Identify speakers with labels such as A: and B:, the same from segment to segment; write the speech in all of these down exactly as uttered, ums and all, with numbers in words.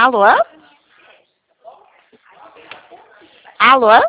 A: Alô? Alô?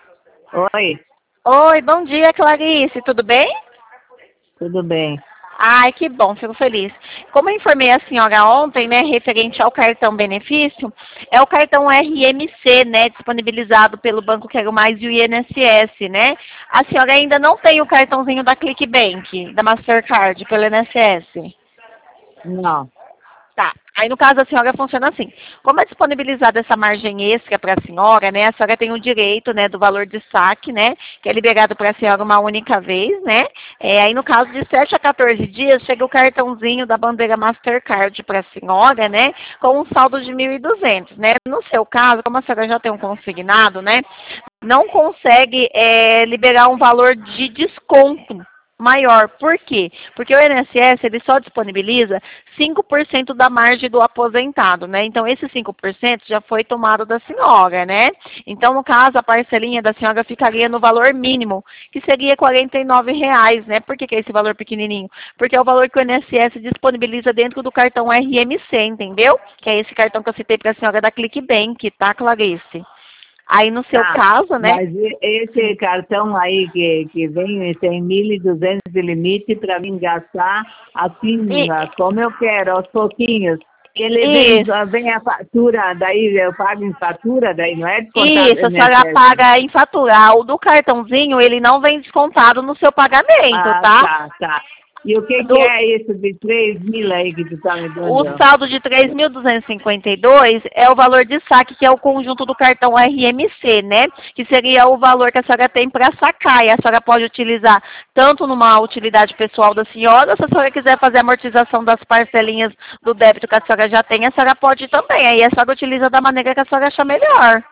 B: Oi,
A: Oi, bom dia, Clarice, tudo bem?
B: tudo bem.
A: Ai, que bom, fico feliz. Como eu informei a senhora ontem, né, referente ao cartão benefício, é o cartão R M C, né, disponibilizado pelo Banco Quero Mais e o I N S S, né? A senhora ainda não tem o cartãozinho da Clickbank, da Mastercard, pelo I N S S?
B: Não.
A: Tá. Aí, no caso, a senhora funciona assim. Como é disponibilizada essa margem extra para a senhora, né? A senhora tem o direito, né, do valor de saque, né? Que é liberado para a senhora uma única vez, né? É, aí, no caso de sete a quatorze dias, chega o cartãozinho da bandeira Mastercard para a senhora, né? Com um saldo de mil e duzentos, né? No seu caso, como a senhora já tem um consignado, né? Não consegue é, liberar um valor de desconto maior. Por quê? Porque o I N S S ele só disponibiliza cinco por cento da margem do aposentado, né? Então, esse cinco por cento já foi tomado da senhora, né? Então, no caso, a parcelinha da senhora ficaria no valor mínimo, que seria quarenta e nove reais, né? Por que, que é esse valor pequenininho? Porque é o valor que o I N S S disponibiliza dentro do cartão R M C, entendeu? Que é esse cartão que eu citei para a senhora da Clickbank, tá, Clarice? Aí, no seu
B: Tá,
A: caso, né?
B: mas e- esse
A: Sim.
B: cartão aí que, que vem tem mil e duzentos de limite para mim gastar assim,
A: E,
B: ah, como eu quero, aos pouquinhos. Ele vem,
A: isso.
B: vem a fatura, daí eu pago em fatura, daí não é descontado
A: Isso, a senhora
B: I N S S.
A: paga em faturar. O do cartãozinho, ele não vem descontado no seu pagamento,
B: Ah,
A: tá?
B: tá, tá. E o que, que
A: Do,
B: é isso de três mil aí que tu tá me
A: o
B: dando?
A: saldo de três mil duzentos e cinquenta e dois é o valor de saque, que é o conjunto do cartão R M C, né? Que seria o valor que a senhora tem para sacar. E a senhora pode utilizar tanto numa utilidade pessoal da senhora, ou se a senhora quiser fazer a amortização das parcelinhas do débito que a senhora já tem, a senhora pode também. Aí a senhora utiliza da maneira que a senhora achar melhor.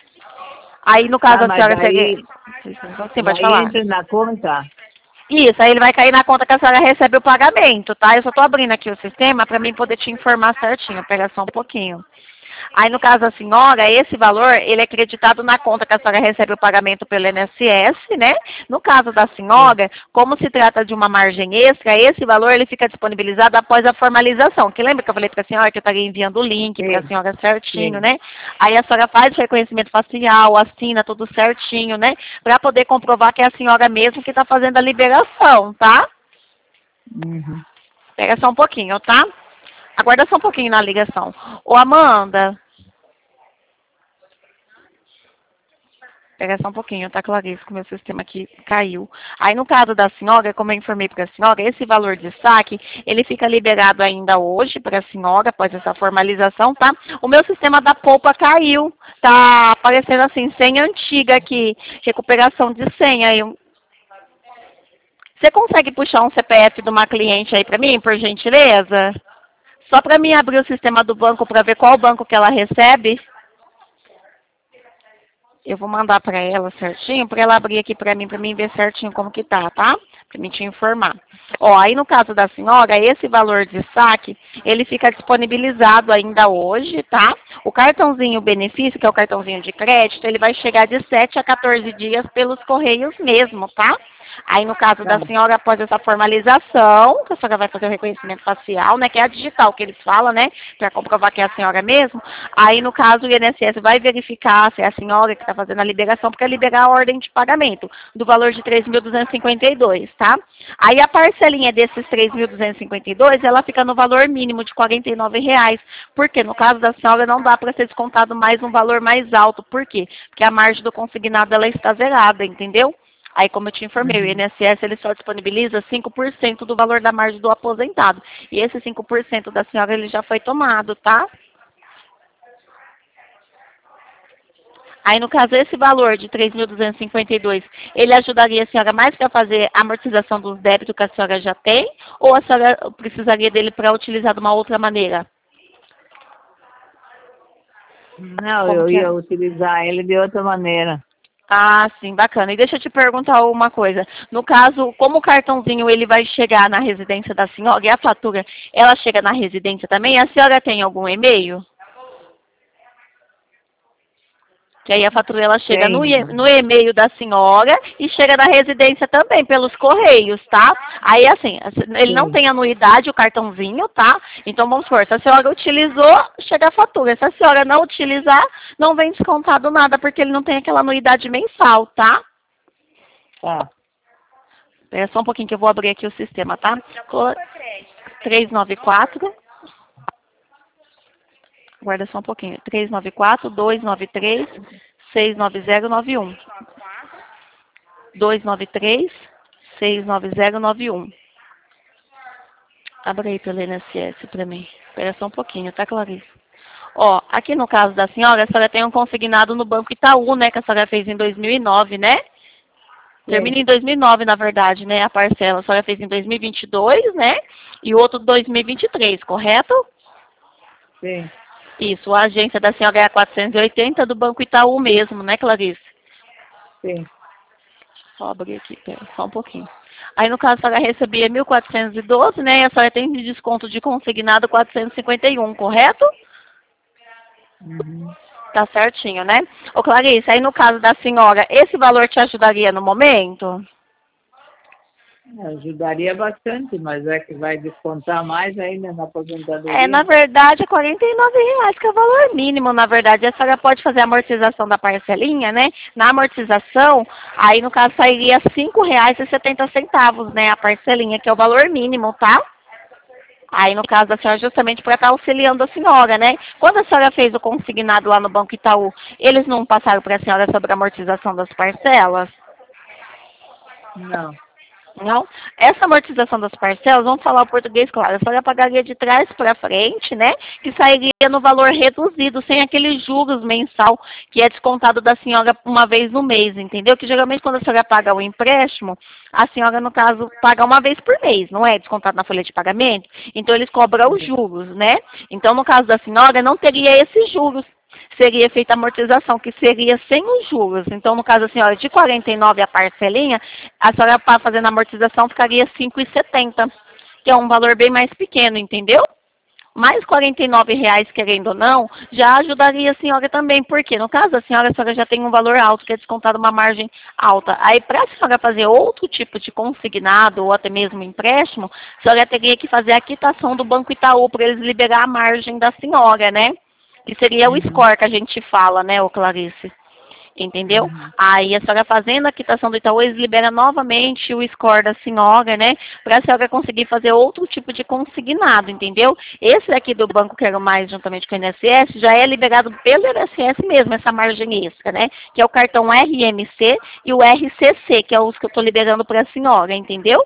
A: Aí, no caso,
B: Tá,
A: a
B: mas
A: senhora seria...
B: daí,
A: Sim, pode
B: daí
A: falar.
B: entra na conta?
A: Isso, aí ele vai cair na conta que a senhora recebe o pagamento, tá? Eu só tô abrindo aqui o sistema para mim poder te informar certinho, pegar só um pouquinho. Aí, no caso da senhora, esse valor, ele é creditado na conta que a senhora recebe o pagamento pelo I N S S, né? No caso da
B: Sim.
A: senhora, como se trata de uma margem extra, esse valor, ele fica disponibilizado após a formalização. Que lembra que eu falei para a senhora que eu estaria enviando o link para a
B: Sim,
A: senhora certinho,
B: sim.
A: né? Aí a senhora faz o reconhecimento facial, assina tudo certinho, né? Para poder comprovar que é a senhora mesmo que está fazendo a liberação, tá?
B: Uhum.
A: Pega só um pouquinho, tá? Aguarda só um pouquinho na ligação. Ô, Amanda, pega só um pouquinho, tá, Clarice, que o meu sistema aqui caiu. Aí, no caso da senhora, como eu informei para a senhora, esse valor de saque, ele fica liberado ainda hoje para a senhora, após essa formalização, tá? O meu sistema da polpa caiu, tá aparecendo assim, senha antiga aqui, recuperação de senha. Eu... Você consegue puxar um C P F de uma cliente aí para mim, por gentileza? Só para mim abrir o sistema do banco para ver qual banco que ela recebe. Eu vou mandar para ela certinho, para ela abrir aqui para mim, para mim ver certinho como que tá, tá? Para mim te informar. Ó, aí no caso da senhora, esse valor de saque, ele fica disponibilizado ainda hoje, tá? O cartãozinho benefício, que é o cartãozinho de crédito, ele vai chegar de sete a quatorze dias pelos correios mesmo, tá? Aí, no caso da
B: Tá.
A: senhora, após essa formalização, que a senhora vai fazer o reconhecimento facial, né, que é a digital que eles falam, né, para comprovar que é a senhora mesmo, aí, no caso, o I N S S vai verificar se é a senhora que está fazendo a liberação, porque é liberar a ordem de pagamento do valor de três mil duzentos e cinquenta e dois, tá? Aí, a parcelinha desses três mil duzentos e cinquenta e dois, ela fica no valor mínimo de quarenta e nove reais, porque no caso da senhora não dá para ser descontado mais um valor mais alto, por quê? Porque a margem do consignado, ela está zerada, entendeu? Aí, como eu te informei, o
B: Uhum.
A: I N S S ele só disponibiliza cinco por cento do valor da margem do aposentado. E esse cinco por cento da senhora, ele já foi tomado, tá? Aí, no caso, esse valor de três mil duzentos e cinquenta e dois, ele ajudaria a senhora mais para fazer a amortização dos débitos que a senhora já tem? Ou a senhora precisaria dele para utilizar de uma outra maneira?
B: Não,
A: Como
B: eu
A: que é?
B: ia utilizar ele de outra maneira.
A: Ah, sim, bacana. E deixa eu te perguntar uma coisa. No caso, como o cartãozinho ele vai chegar na residência da senhora e a fatura, ela chega na residência também? A senhora tem algum e-mail? Que aí a fatura ela chega no,
B: Tem.
A: e- no e-mail da senhora e chega na residência também, pelos correios, tá? Aí assim, ele não
B: Sim.
A: tem anuidade, o cartãozinho, tá? Então vamos supor, se a senhora utilizou, chega a fatura. Se a senhora não utilizar, não vem descontado nada, porque ele não tem aquela anuidade mensal, tá?
B: Tá.
A: Espera só um pouquinho que eu vou abrir aqui o sistema, tá? trezentos e noventa e quatro. Guarda só um pouquinho. trezentos e noventa e quatro, duzentos e noventa e três, seiscentos e noventa e nove um. duzentos e noventa e três, seiscentos e noventa e nove um. Abre aí pelo I N S S pra mim. Espera só um pouquinho, tá, Clarice? Ó, aqui no caso da senhora, a senhora tem um consignado no Banco Itaú, né? Que a senhora fez em dois mil e nove, né? Termina
B: Sim.
A: em dois mil e nove, na verdade, né? A parcela a senhora fez em dois mil e vinte e dois, né? E o outro dois mil e vinte e três, correto?
B: Sim.
A: Isso, a agência da senhora é a quatrocentos e oitenta do Banco Itaú mesmo, né, Clarice?
B: Sim.
A: Só abrir aqui, pera, só um pouquinho. Aí, no caso, a senhora recebia mil quatrocentos e doze, né? E a senhora tem de desconto de consignado quatrocentos e cinquenta e um, correto?
B: Uhum.
A: Tá certinho, né? Ô, Clarice, aí no caso da senhora, esse valor te ajudaria no momento?
B: Ajudaria bastante, mas é que vai descontar mais ainda na
A: É, na
B: aposentadoria.
A: verdade, é quarenta e nove reais, que é o valor mínimo, na verdade. A senhora pode fazer a amortização da parcelinha, né? Na amortização, aí no caso sairia cinco reais e setenta centavos, né? A parcelinha, que é o valor mínimo, tá? Aí no caso da senhora, justamente para estar auxiliando a senhora, né? Quando a senhora fez o consignado lá no Banco Itaú, eles não passaram para a senhora sobre a amortização das parcelas?
B: Não.
A: Não? Essa amortização das parcelas, vamos falar o português claro, a senhora pagaria de trás para frente, né? Que sairia no valor reduzido, sem aqueles juros mensal que é descontado da senhora uma vez no mês, entendeu? Que geralmente quando a senhora paga o empréstimo, a senhora, no caso, paga uma vez por mês, não é? Descontado na folha de pagamento. Então eles cobram os juros, né? Então, no caso da senhora, não teria esses juros. Seria feita a amortização, que seria sem os juros. Então, no caso da senhora, de quarenta e nove a parcelinha, a senhora para fazendo a amortização ficaria cinco e setenta, que é um valor bem mais pequeno, entendeu? Mais quarenta e nove reais, querendo ou não, já ajudaria a senhora também, porque no caso da senhora, a senhora já tem um valor alto, que é descontado uma margem alta. Aí, para a senhora fazer outro tipo de consignado, ou até mesmo empréstimo, a senhora teria que fazer a quitação do Banco Itaú, para eles liberar a margem da senhora, né? Que seria o
B: Uhum.
A: score que a gente fala, né, ô Clarice? Entendeu?
B: Uhum.
A: Aí a senhora fazendo a quitação do Itaú, eles liberam novamente o score da senhora, né? Para a senhora conseguir fazer outro tipo de consignado, entendeu? Esse daqui do Banco Quero Mais, juntamente com o I N S S, já é liberado pelo I N S S mesmo, essa margem extra, né? Que é o cartão R M C e o R C C, que é os que eu estou liberando para a senhora, entendeu?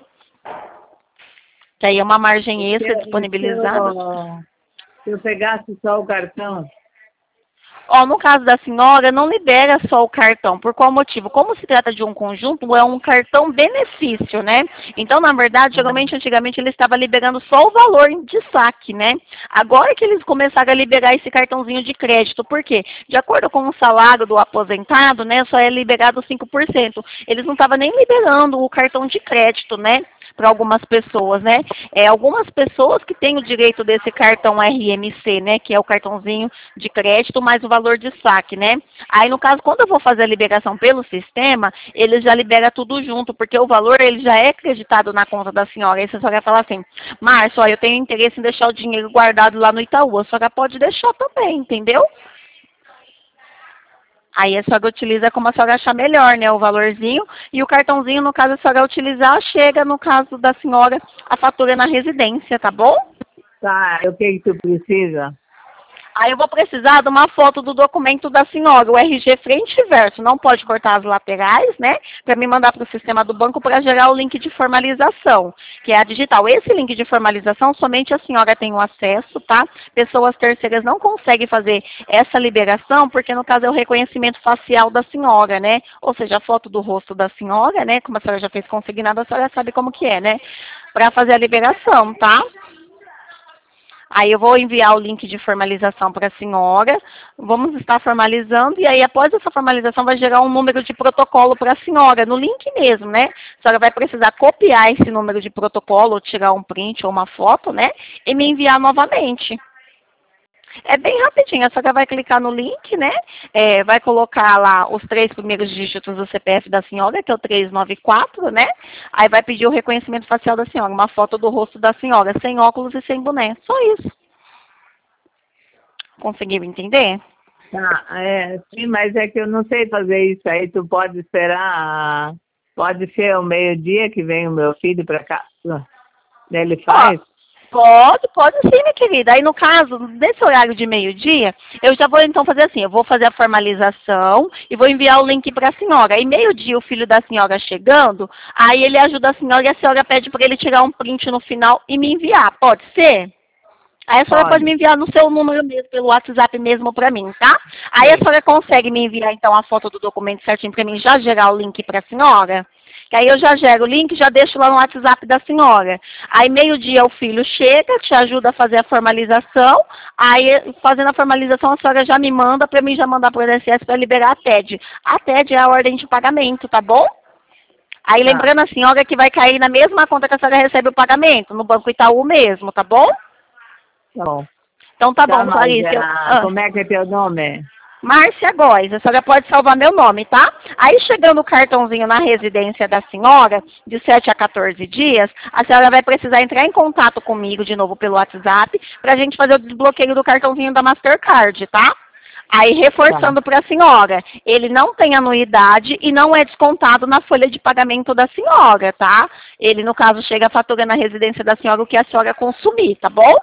A: Que aí é uma margem
B: E se,
A: extra
B: e se,
A: disponibilizada.
B: eu, se eu pegasse só o cartão?
A: Ó, no caso da senhora, não libera só o cartão. Por qual motivo? Como se trata de um conjunto, é um cartão benefício, né? Então, na verdade,
B: Uhum.
A: geralmente, antigamente, ele estava liberando só o valor de saque, né? Agora que eles começaram a liberar esse cartãozinho de crédito. Por quê? De acordo com o salário do aposentado, né, só é liberado cinco por cento. Eles não estavam nem liberando o cartão de crédito, né? Para algumas pessoas, né? É, algumas pessoas que têm o direito desse cartão R M C, né? Que é o cartãozinho de crédito mais o valor de saque, né? Aí, no caso, quando eu vou fazer a liberação pelo sistema, ele já libera tudo junto, porque o valor ele já é acreditado na conta da senhora. Aí a senhora vai falar assim, Márcio, ó, eu tenho interesse em deixar o dinheiro guardado lá no Itaú. A senhora pode deixar também, entendeu? Aí a senhora utiliza como a senhora achar melhor, né? O valorzinho. E o cartãozinho, no caso, a senhora utilizar, chega, no caso da senhora, a fatura na residência, tá bom?
B: Tá, o que que tu precisa?
A: Aí eu vou precisar de uma foto do documento da senhora, o R G frente e verso. Não pode cortar as laterais, né? Para me mandar para o sistema do banco para gerar o link de formalização, que é a digital. Esse link de formalização, somente a senhora tem o acesso, tá? Pessoas terceiras não conseguem fazer essa liberação, porque no caso é o reconhecimento facial da senhora, né? Ou seja, a foto do rosto da senhora, né? Como a senhora já fez consignado, a senhora sabe como que é, né? Para fazer a liberação, tá? Aí eu vou enviar o link de formalização para a senhora, vamos estar formalizando, e aí após essa formalização vai gerar um número de protocolo para a senhora, no link mesmo, né? A senhora vai precisar copiar esse número de protocolo, ou tirar um print ou uma foto, né? E me enviar novamente. É bem rapidinho, a senhora vai clicar no link, né? É, vai colocar lá os três primeiros dígitos do C P F da senhora, que é o trezentos e noventa e quatro, né? Aí vai pedir o reconhecimento facial da senhora, uma foto do rosto da senhora, sem óculos e sem boné. Só isso. Conseguiu entender?
B: Tá, é, sim, mas é que eu não sei fazer isso aí. Tu pode esperar, pode ser o meio-dia que vem o meu filho para cá. Ele faz?
A: Ó, pode, pode sim, minha querida. Aí, no caso, nesse horário de meio-dia, eu já vou, então, fazer assim. Eu vou fazer a formalização e vou enviar o link para a senhora. Aí, meio-dia, o filho da senhora chegando, aí ele ajuda a senhora e a senhora pede para ele tirar um print no final e me enviar. Pode ser? Aí a senhora pode. pode me enviar no seu número mesmo, pelo WhatsApp mesmo para mim, tá? Aí a senhora consegue me enviar, então, a foto do documento certinho para mim, já gerar o link para a senhora? Que aí eu já gero o link e já deixo lá no WhatsApp da senhora. Aí meio-dia o filho chega, te ajuda a fazer a formalização. Aí, fazendo a formalização, a senhora já me manda para mim já mandar para o I N S S para liberar a T E D. A T E D é a ordem de pagamento, tá bom? Aí lembrando a senhora que vai cair na mesma conta que a senhora recebe o pagamento, no Banco Itaú mesmo, tá bom?
B: Tá bom.
A: Então tá, tá bom, Clarice.
B: É, ah. Como é que é teu nome?
A: Márcia Góes. A senhora pode salvar meu nome, tá? Aí chegando o cartãozinho na residência da senhora, de sete a quatorze dias, a senhora vai precisar entrar em contato comigo de novo pelo WhatsApp pra gente fazer o desbloqueio do cartãozinho da Mastercard, tá? Aí, reforçando tá. para a senhora, ele não tem anuidade e não é descontado na folha de pagamento da senhora, tá? Ele, no caso, chega a fatura na residência da senhora o que a senhora consumir, tá bom?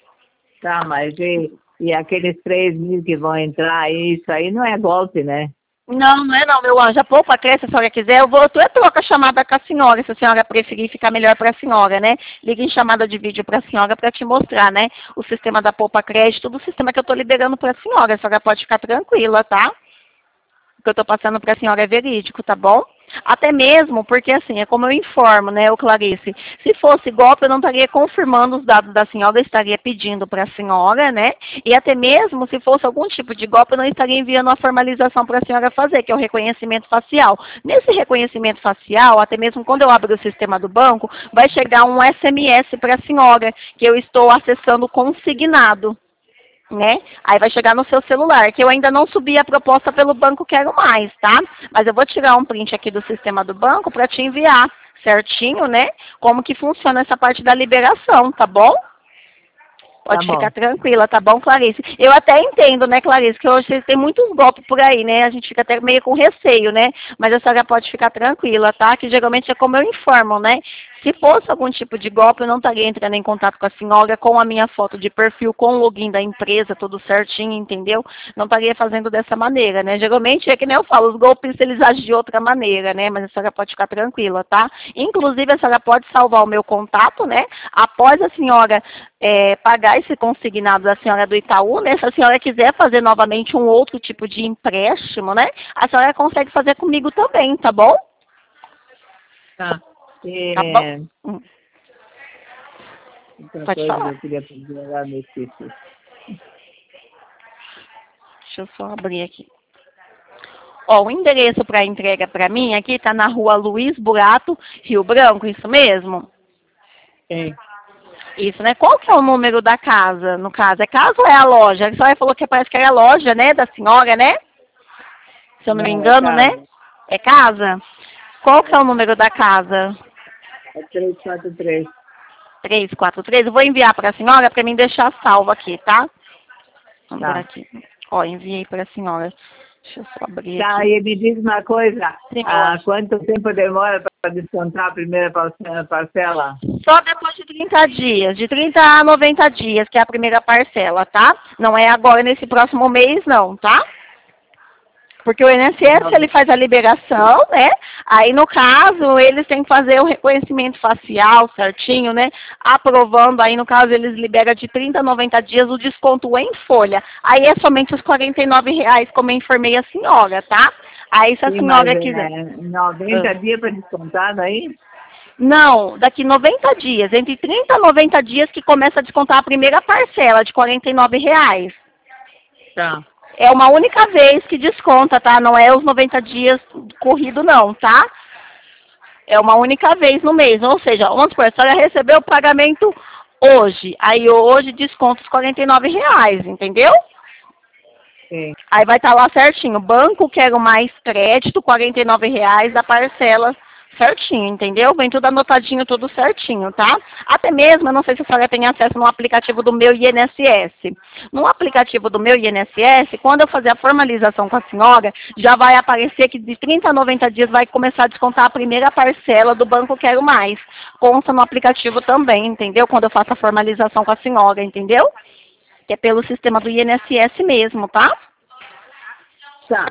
B: Tá, mas e, e aqueles três mil que vão entrar, isso aí não é golpe, né?
A: Não, não é não, meu anjo. A poupa cresce, se a senhora quiser. Eu vou, eu troco a chamada com a senhora, se a senhora preferir ficar melhor para a senhora, né? Liga em chamada de vídeo para a senhora para te mostrar, né? O sistema da poupa crédito, do sistema que eu estou liberando para a senhora. A senhora pode ficar tranquila, tá? O que eu estou passando para a senhora é verídico, tá bom? Até mesmo porque, assim, é como eu informo, né, o Clarice, se fosse golpe, eu não estaria confirmando os dados da senhora, eu estaria pedindo para a senhora, né, e até mesmo se fosse algum tipo de golpe, eu não estaria enviando a formalização para a senhora fazer, que é o reconhecimento facial. Nesse reconhecimento facial, até mesmo quando eu abro o sistema do banco, vai chegar um S M S para a senhora, que eu estou acessando consignado. Né? Aí vai chegar no seu celular, que eu ainda não subi a proposta pelo banco Quero Mais, tá? Mas eu vou tirar um print aqui do sistema do banco para te enviar certinho, né? Como que funciona essa parte da liberação, tá bom? Pode tá ficar tranquila, tá bom, Clarice? Eu até entendo, né, Clarice, que hoje tem muitos golpes por aí, né? A gente fica até meio com receio, né? Mas a senhora pode ficar tranquila, tá? Que geralmente é como eu informo, né? Se fosse algum tipo de golpe, eu não estaria entrando em contato com a senhora com a minha foto de perfil, com o login da empresa, tudo certinho, entendeu? Não estaria fazendo dessa maneira, né? Geralmente, é que nem eu falo, os golpes eles agem de outra maneira, né? Mas a senhora pode ficar tranquila, tá? Inclusive, a senhora pode salvar o meu contato, né? Após a senhora é, pagar esse consignado da senhora do Itaú, né? Se a senhora quiser fazer novamente um outro tipo de empréstimo, né? A senhora consegue fazer comigo também, tá bom?
B: Tá. É...
A: Tá bom? Hum. Pode falar.
B: Eu queria pedir lá no sítio.
A: Deixa eu só abrir aqui. Ó, o endereço para entrega para mim aqui está na rua Luiz Burato, Rio Branco, isso mesmo?
B: Sim.
A: Isso, né? Qual que é o número da casa, no caso? É casa ou é a loja? A senhora falou que parece que era a loja, né, da senhora, né? Se eu não, não me engano, é né? É casa? Qual que é o número da casa?
B: É três quatro três.
A: três quatro três. Eu vou enviar para a senhora para mim deixar salvo aqui, tá? Vamos
B: tá.
A: ver aqui. Ó, enviei para a senhora. Deixa eu só abrir
B: tá,
A: aqui.
B: E me diz uma coisa.
A: Sim,
B: ah, quanto tempo demora para descontar a primeira parcela?
A: Só depois de trinta dias. De trinta a noventa dias, que é a primeira parcela, tá? Não é agora nesse próximo mês, não, tá? Porque o I N S S, ele faz a liberação, né? Aí, no caso, eles têm que fazer o reconhecimento facial certinho, né? Aprovando, aí, no caso, eles liberam de trinta a noventa dias o desconto em folha. Aí é somente os quarenta e nove reais, como eu informei a senhora, tá? Aí, se a
B: Sim,
A: senhora
B: mas,
A: quiser...
B: É, noventa dias para descontar daí?
A: Não, daqui noventa dias. Entre trinta a noventa dias que começa a descontar a primeira parcela de quarenta e nove reais.
B: Tá.
A: É uma única vez que desconta, tá? Não é os noventa dias corrido, não, tá? É uma única vez no mês. Ou seja, vamos supor, a senhora recebeu o pagamento Hoje. Aí hoje desconto os quarenta e nove reais, entendeu?
B: Sim.
A: Aí vai estar lá certinho. Banco Quero Mais Crédito, quarenta e nove reais da parcela certinho, entendeu? Vem tudo anotadinho, tudo certinho, tá? Até mesmo, eu não sei se a senhora tem acesso no aplicativo do meu I N S S. No aplicativo do meu I N S S, quando eu fazer a formalização com a senhora, já vai aparecer que de trinta a noventa dias vai começar a descontar a primeira parcela do Banco Quero Mais. Consta no aplicativo também, entendeu? Quando eu faço a formalização com a senhora, entendeu? Que é pelo sistema do I N S S mesmo, tá?
B: Tá.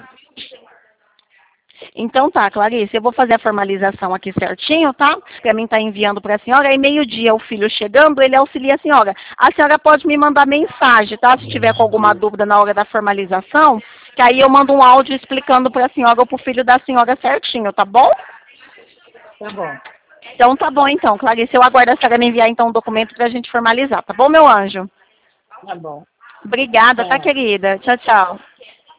A: Então tá, Clarice, eu vou fazer a formalização aqui certinho, tá? Pra mim tá enviando pra senhora, aí meio-dia o filho chegando, ele auxilia a senhora. A senhora pode me mandar mensagem, tá? Se tiver com alguma dúvida na hora da formalização, que aí eu mando um áudio explicando pra senhora ou pro filho da senhora certinho, tá bom?
B: Tá bom.
A: Então tá bom então, Clarice, eu aguardo a senhora me enviar então o documento pra gente formalizar, tá bom, meu anjo?
B: Tá bom.
A: Obrigada, tá,
B: Tá.
A: querida? Tchau, tchau.